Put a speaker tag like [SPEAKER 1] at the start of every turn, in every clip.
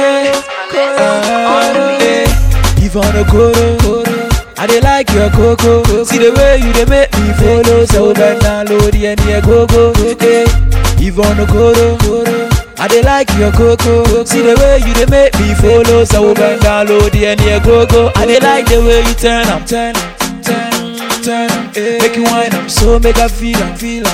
[SPEAKER 1] Yvonne Okoro, I dey like your coco. See the way you dey make me follow. So bend down low, the end go go. Yvonne Okoro, I dey like your coco. See the way you dey make me follow. So bend down low, the end go go. I dey like the way you turn up, make you whine up, so make I feel am.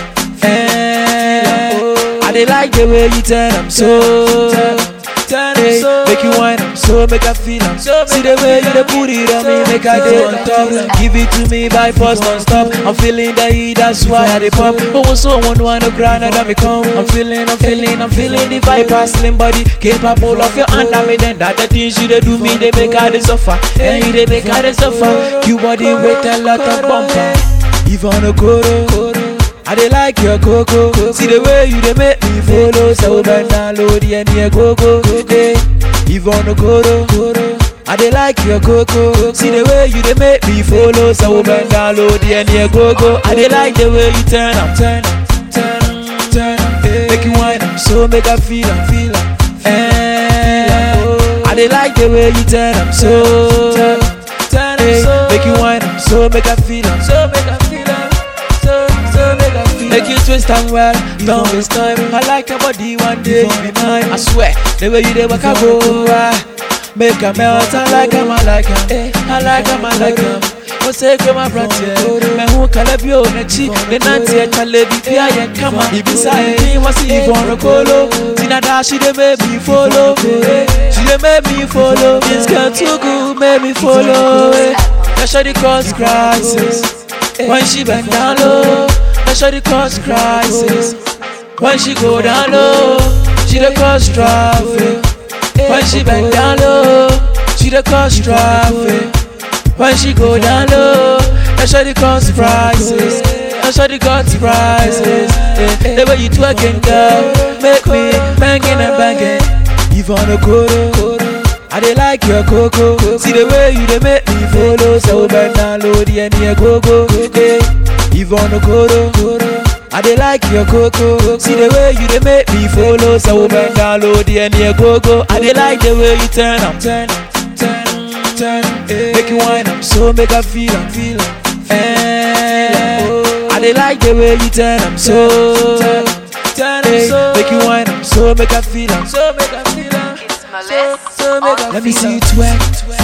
[SPEAKER 1] I dey like the way you turn up, so make you whine up, so make I feel am. See the way you dey put it on me, make I dey on top. Give it to me by force non-stop. I'm feeling the heat, that's why I dey pop. But when someone wanna cry, now that me come. I'm feeling the vibe, slim body, capable of your hand. I mean, then that the things you dey do me, they make I dey suffer. And you dey make I dey suffer. You body weight a lot of bumper. Yvonne Okoro, I dey like your coco. See the way you dey make me follow. So bend down low, the end go go. Yvonne Okoro, I dey like your coco. See the way you dey make me follow. So bend down low, the end go go. I dey like the way you turn up, make you whine up, so make I feel am. I dey like the way you turn up, so make you whine up, so make I feel am. Make you twist and well, don't waste time. I like your body, one day you be mine. I swear, the way you dey walk, I go. Make a melt, I like him. Oh, say come my frontier. Me who call you nechi. The nanti chalebi pia ye kama. Ibisa me what's Yvonne Okoro. Tina da she dey make me follow. She dey make me follow. This girl too good, make me follow. That shawty cause crisis when she bend down low. That shawty cause crisis when she go down low. She dey cause traffic when she bend down low. She dey cause traffic when she go down low. That shawty cause prices. That shawty got prices. The way you twerking, girl, make me banging and banging. Yvonne Okoro, I dey like your coco. See the way you dey make me follow. So bend down low, the end go go. Yvonne Okoro, I dey like your coco. See the way you dey make me follow. So bend down low, the end go go. I dey like the way you turn up, make you whine up, so make I feel am. I dey like the way you turn up, so make you whine up, so make I feel am. Let me see you twerk.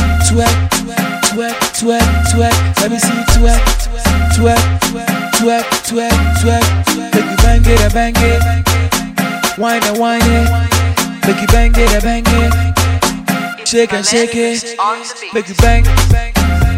[SPEAKER 1] Let me see you twerk. Make you bang it, whine it, make you bang it, shake it, make you bang.